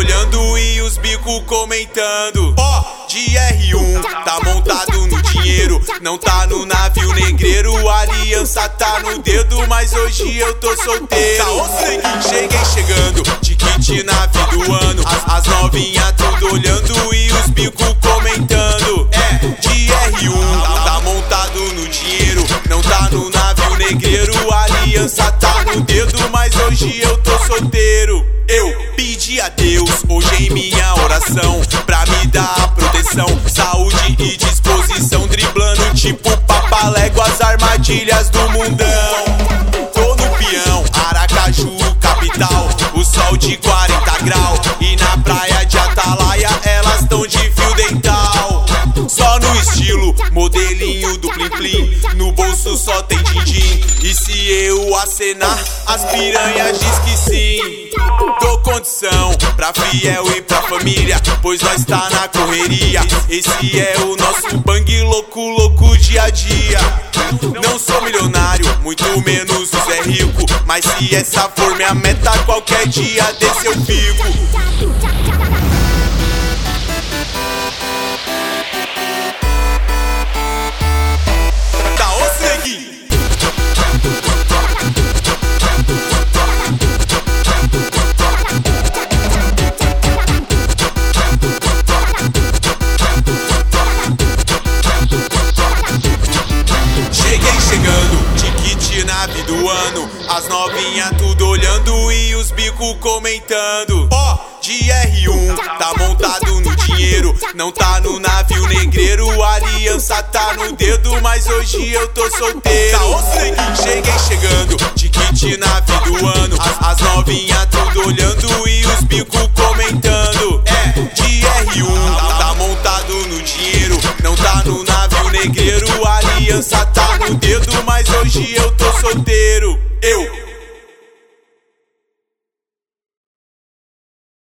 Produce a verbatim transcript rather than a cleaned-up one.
olhando e os bico comentando. Ó, oh, de R um, tá montado no dinheiro, não tá no navio negreiro. A aliança tá no dedo, mas hoje eu tô solteiro. Cheguei chegando, de kit nave do ano. As, as novinha tudo olhando e os bico comentando. É, de R um, tá, tá montado no dinheiro, não tá no navio negreiro. A aliança tá no dedo, mas hoje eu tô solteiro. Eu pedi a Deus hoje em minha oração pra me dar proteção, saúde e disposição, driblando tipo papalégua as armadilhas do mundão. Tô no peão, Aracaju, capital, o sol de quarenta graus, e na praia de Atalaia elas tão de fio dental. Só no estilo, modelinho do plim plim, no bolso só tem din-din. E se eu acenar, as piranhas diz que sim. Dou condição pra fiel e pra família, pois nós tá na correria. Esse é o nosso bang louco, louco dia a dia. Não sou milionário, muito menos o Zé Rico, mas se essa for minha meta, qualquer dia desse eu fico. Nave do ano, as novinha tudo olhando e os bico comentando. Ó, oh, de R um, tá montado no dinheiro, não tá no navio negreiro. A aliança tá no dedo, mas hoje eu tô solteiro. Cheguei chegando, de kit nave do ano. As, as novinha tudo olhando e os bico comentando. É, de R um, tá, tá montado no dinheiro, não tá no navio negreiro. A aliança tá no dedo, mas hoje eu tô solteiro.